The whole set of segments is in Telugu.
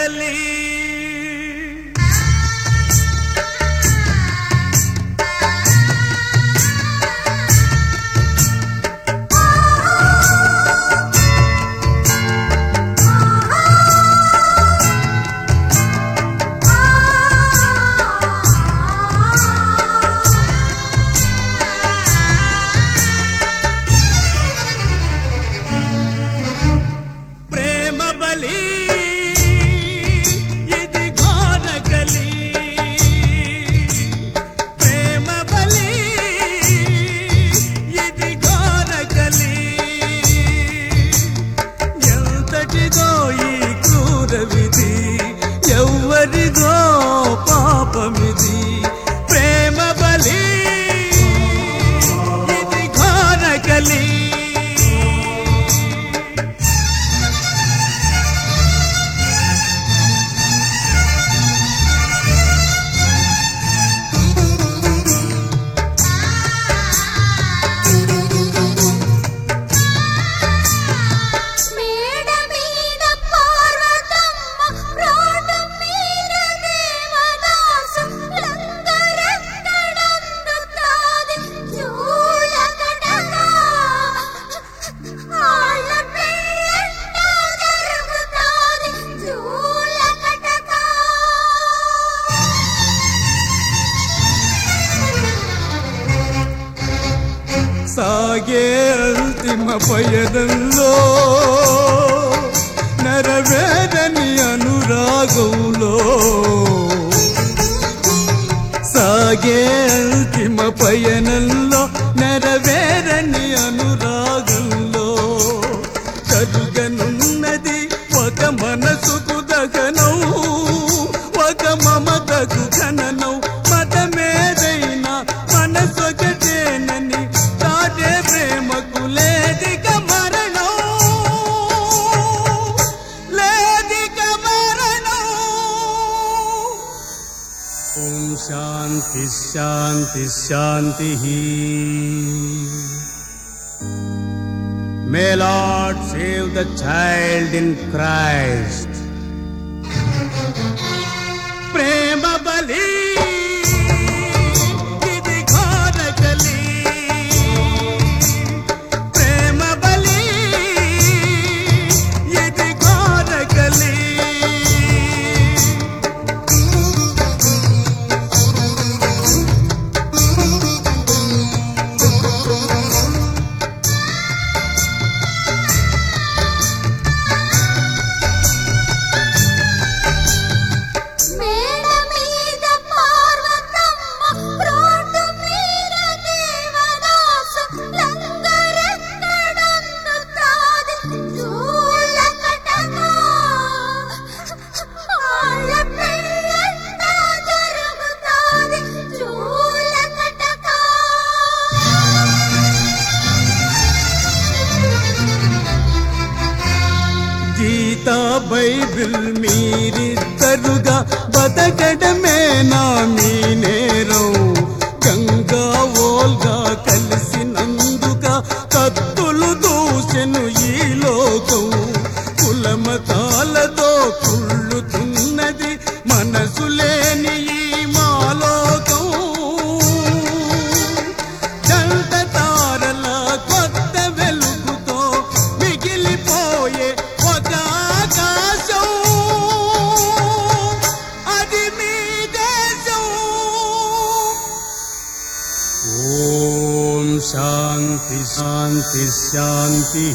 ఘనకలి ఎవరిదో పాపమిది ప్రేమ బలి ఇది ఘనకలి సాగే అంతిమ పయనంలో నెరవేరని అనురాగంలో సాగే అంతిమ పయనంలో నెరవేరని అనురాగంలో జరుగనున్నది ఒక మనసుకు దగనం ఒక మమతకు ఘననం మతమేదైనా మనసొకటేనని ప్రేమకు లేదిక మరణం లేదిక మరణం ఓం శాంతి శాంతి శాంతి May Lord save the child in Christ. ప్రేమ బలి గీతా బైబిల్ మీరిద్దరుగా బతకడమే నా మీ నేరం గంగా ఓల్గా కలిసినందుగా కత్తులు దూసెను ఈ లోకం కులమతాలతో కుళ్ళుతున్నది మనసు లేని ఈ మాలోకం జంట తారల కొత్త వెలుగుతో మిగిలిపోయే ఒక ఆకాశం అది మీ దేశం ఓం శాంతి శాంతి శాంతి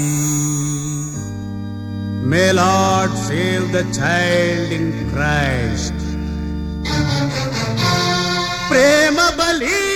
May Lord save the child in Christ. ప్రేమ బలి